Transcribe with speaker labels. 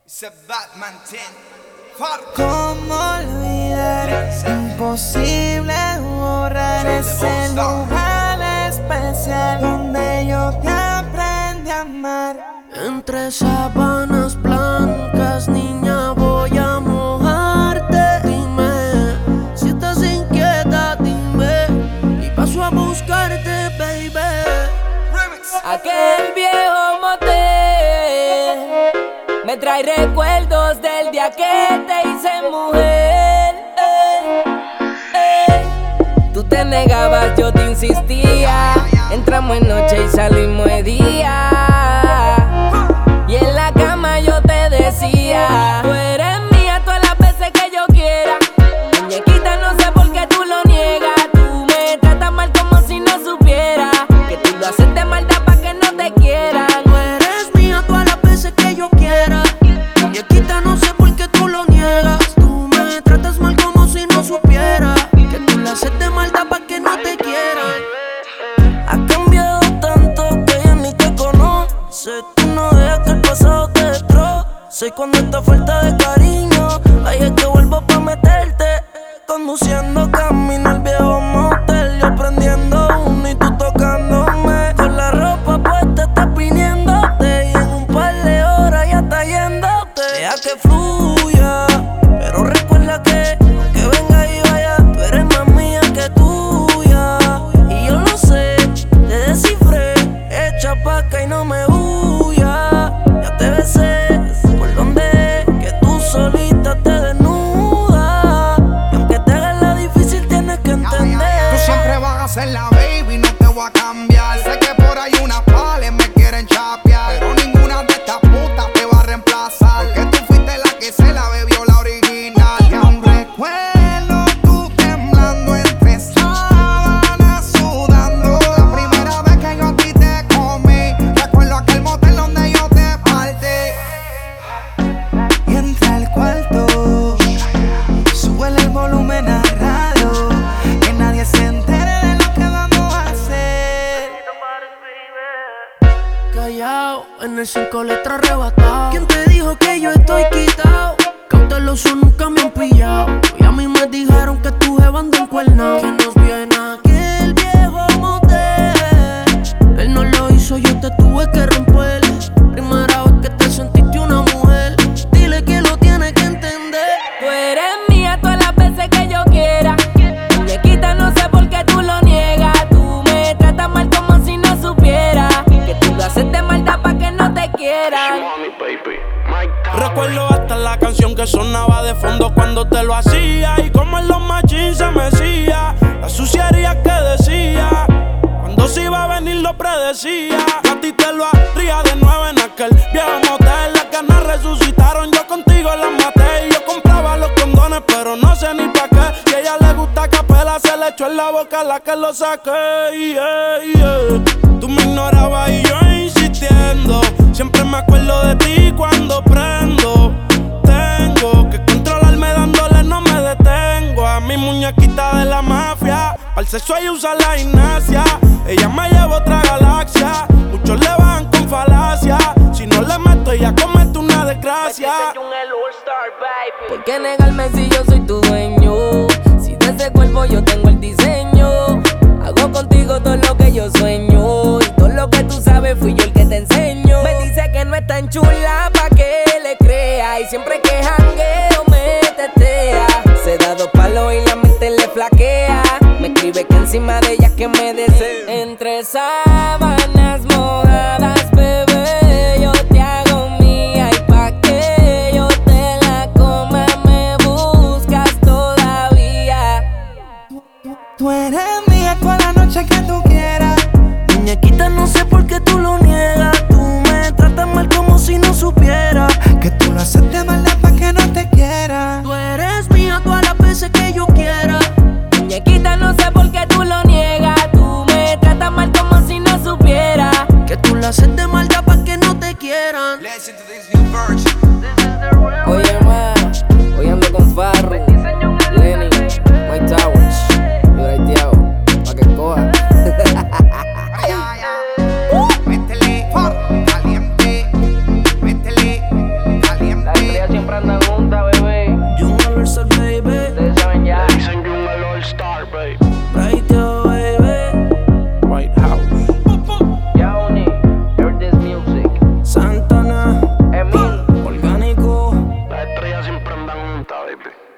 Speaker 1: It's a Batman 10.
Speaker 2: ¿Cómo olvidar? Imposible borrar ese lugar especial donde yo te aprendí a amar.
Speaker 3: Entre sábanas blancas, niña, voy a mojarte. Dime si estás inquieta, dime, y paso a buscarte, baby.
Speaker 4: Aquel viejo motel me trae recuerdos del día que te hice mujer. Tú te negabas, yo te insistía. Entramos en noche y salimos de día. Y en la cama yo te decía: tú eres mía todas las veces que yo quiera. Muñequita, no sé por qué tú lo niegas. Tú me tratas mal como si no supiera que tú lo haces de maldad pa' que no te quieran.
Speaker 3: Tú eres mía todas las veces que yo quiera. Muñequita, no sé por qué tú lo niegas. Tú me tratas mal como si no supiera que tú lo haces de maldad pa' que no te quieran. Has cambiado tanto que ya ni te conoce. Tú no dejas que el pasado te destroce. Y cuando esta falta de cariño, ahí es que vuelvo pa' meterte. Conduciendo camino al viejo motel, yo prendiendo uno y tú tocándome. Con la ropa puesta estás viniéndote, y en un par de horas ya está yéndote. Deja que fluya, pero recuerda que aunque venga y vaya, tú eres más mía que tuya. Y yo lo sé, te descifré, echa pa' acá y no me huya. Ya te besé por donde que tú solita te desnudas. Y aunque te hagas la difícil tienes que entender.
Speaker 1: Tú siempre vas a ser la baby, no te voy a cambiar. Sé que por ahí unas pales me quieren chapear, pero ninguna de estas putas te va a reemplazar. Porque tú fuiste la que se la bebió la original. Y aún recuerdo tú temblando entre sábanas sudando. La primera vez que yo a ti te comí, recuerdo aquel motel donde yo te partí.
Speaker 2: Y entra al cuarto, súbele el volumen a radio, que nadie se entere de lo que vamos a hacer.
Speaker 3: Callao, en el 5 letras arrebatado. ¿Quién te dijo que yo estoy quitado? Cauteloso, nunca me han pillado. Y a mí me dijeron que tu jeva anda encuernao. Que nos viene aquel viejo motel. Él no lo hizo, yo te tuve que romper. Primera vez que te sentiste una mujer. Dile que lo tiene que entender.
Speaker 4: Tú eres mía todas las veces que yo quiera. Muñequita, no sé por qué tú lo niegas. Tú me tratas mal como si no supiera que tú lo haces de maldad pa' que no te quieran.
Speaker 5: Recuerdo hasta la canción que sonaba de fondo cuando te lo hacía. Y como en los machines se mecía, la suciería que decía, cuando se iba a venir lo predecía. A ti te lo haría de nuevo en aquel viejo motel. Las ganas resucitaron, yo contigo las maté. Y yo compraba los condones, pero no sé ni pa' qué. Si a ella le gusta capela, se le echó en la boca la que lo saqué. Tú me ignorabas y yo insistiendo. Siempre me acuerdo de ti cuando prendo. Tengo que controlarme dándole, no me detengo. A mi muñequita de la mafia, al sexo ella usa la gimnasia. Ella me lleva a otra galaxia. Muchos le van con falacia. Si no le meto, ella comete una desgracia.
Speaker 4: ¿Por qué negarme si yo soy tu dueño? Si de ese cuerpo yo tengo el diseño. Hago contigo todo lo que yo sueño. Y todo lo que tú sabes fui yo el que te enseño. Me dice que no es tan chula pa' que le crea. Y siempre que jangueo me tetea. Se da dos palos y la mente le flaquea. Me escribe que encima de ella que me desea. Entre sábanas mojadas, bebé, yo te hago mía. Y pa' que yo te la coma me buscas todavía.
Speaker 2: Tú eres mía toda la noche que tú quieras.
Speaker 3: Muñequita, no sé por qué tú lo niegas. Tú me tratas mal como si no supiera
Speaker 2: Que tú lo haces de maldad pa' que no te quiera.
Speaker 3: tú eres mía todas las veces que yo quiera.
Speaker 4: Muñequita, no sé por qué tú lo niegas. Tú me tratas mal como si no
Speaker 6: baby.